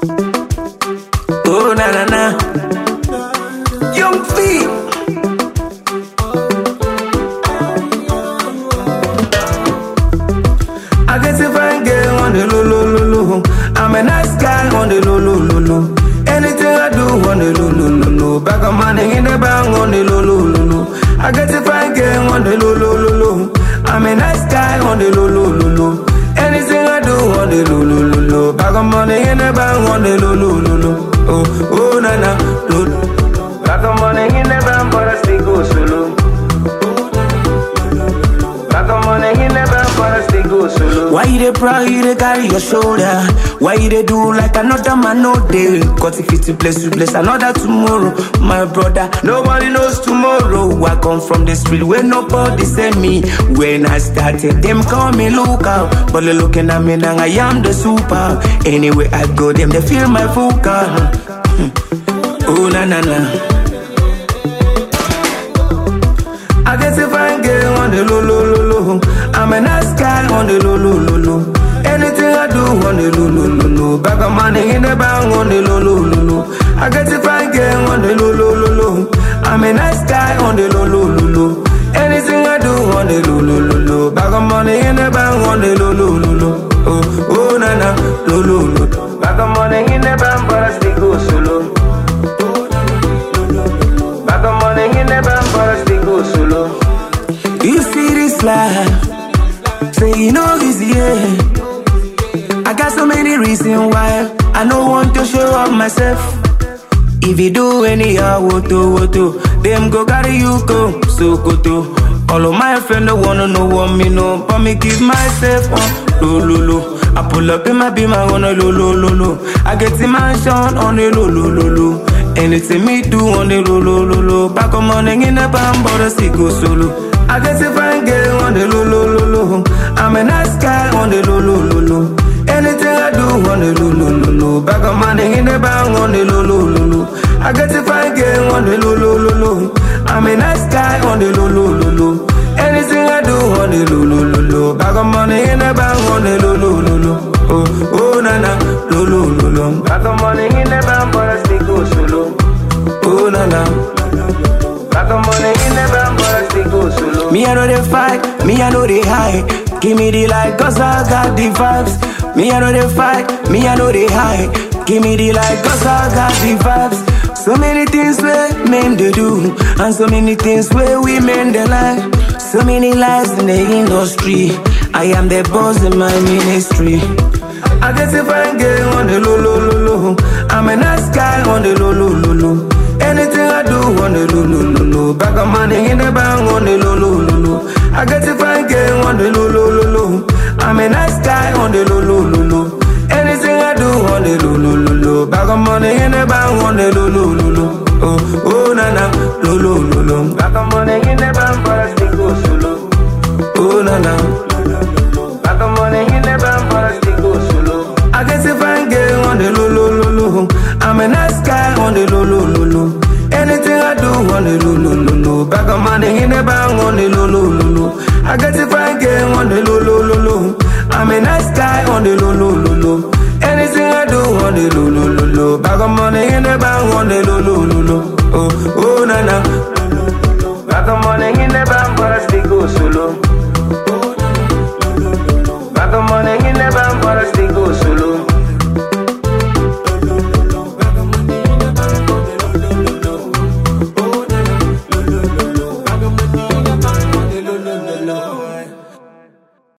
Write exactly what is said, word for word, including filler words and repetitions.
Oh na na na, Young Fee. I guess if I get on the low low low low, I'm a nice guy on the low low low low. Anything I do on the low low low low, back of money in the bank on the low low low low. I guess if I get on the low low low low, I'm a nice guy on the low low low low. Anything I do on the low low low low, back of money in the bank on the low low low low. Oh oh na na, low. Back of money in the bank, but I still go solo. Back of money in the bank, but I still go solo. Why you dey proud, you dey carry your shoulder? Why you dey do like another man no day? Cause if it's a place, you place another tomorrow. My brother, nobody knows tomorrow. I come from the street where nobody send me. When I started, them call me look out. But they looking at me now, I am the super. Anyway I go, them they feel my vocal. Oh na na na. I guess if I get on the low, low, low, low, I'm a nice guy on the low, low, low, low. Anything I do on the low, low, low, low. Back of money in the bank on the low, low, low, low. I guess if I get on the low, low, low, low, I'm a nice guy on the low, low, low, low. Anything I do on the low, low, low, low. Back of money in the bank on the low, low, low, low. Oh, oh, na na, low, low, low. Back of money in the bank, but I still go solo. Back of money in the bank, but I still go solo. You see this life, say you know it's yeah. I got so many reasons why I don't want to show up myself. If you do anyhow, woto woto, them go carry you go so koto. All of my friends don't wanna know what me know, but me give myself on lo lo lo. I pull up in my beam, I wanna lo lo lo lo. I get in my shine on the lo lo lo lo. Anything me do on the lo lo lo lo. Back of money in the band, but I still go solo. I guess if I get on the low, low, low, low, I'm a nice guy on the low, low, low, low. Anything I do on the low, low, low, low. Back of money in the bank on the low, low, low, low. I guess if I get on the low, low, low, low, I'm a nice guy on the low, low, low, low. Anything I do on the low, low, low, low. Back of money in the bank on the low, low, low, low. Oh, oh, na na, low, low, low, low. Back of money in the bank, but I still go solo. Oh, na na. Back of money in the bank, but I still go solo. Me I know they fight, me I know they hide. Give me the light, cause I got the vibes. Me I know they fight, me I know they hide. Give me the light, cause I got the vibes. So many things where men they do, and so many things where women they lie. So many lies in the industry. I am the boss in my ministry. I guess if I get on the low, low, low, low, I'm a nice guy on the low, low, low, low. Anything I do on the low, low, low, low. Back of money in the bank on the low, low, low, low. I guess if I get on the low, low, low, low, I'm a nice guy on the low, low, low, low. Anything I do on the low, low, low, low. Back of money in the bank on the low, low, low, low. Oh, oh, na na, low, low, low, low. Back of money in the bank, but I still go solo. Oh, na na. Back of money in the bank, but I still go solo. I guess if I get on the low, low, low, low, I'm a nice guy on the low, low, low, low. Anything I do on the low, low, low, low. Back of money in the bank on the low, low, low, low. I guess if I get on the low, low, low, low, I'm a nice guy on the low, low, low, low. Anything I do on the low, low, low, low. Back of money in the bank on the low, low, low, low. Oh, oh, na na. Back of money in the bank, but I still go solo. Back of money in the bank, but I still go solo.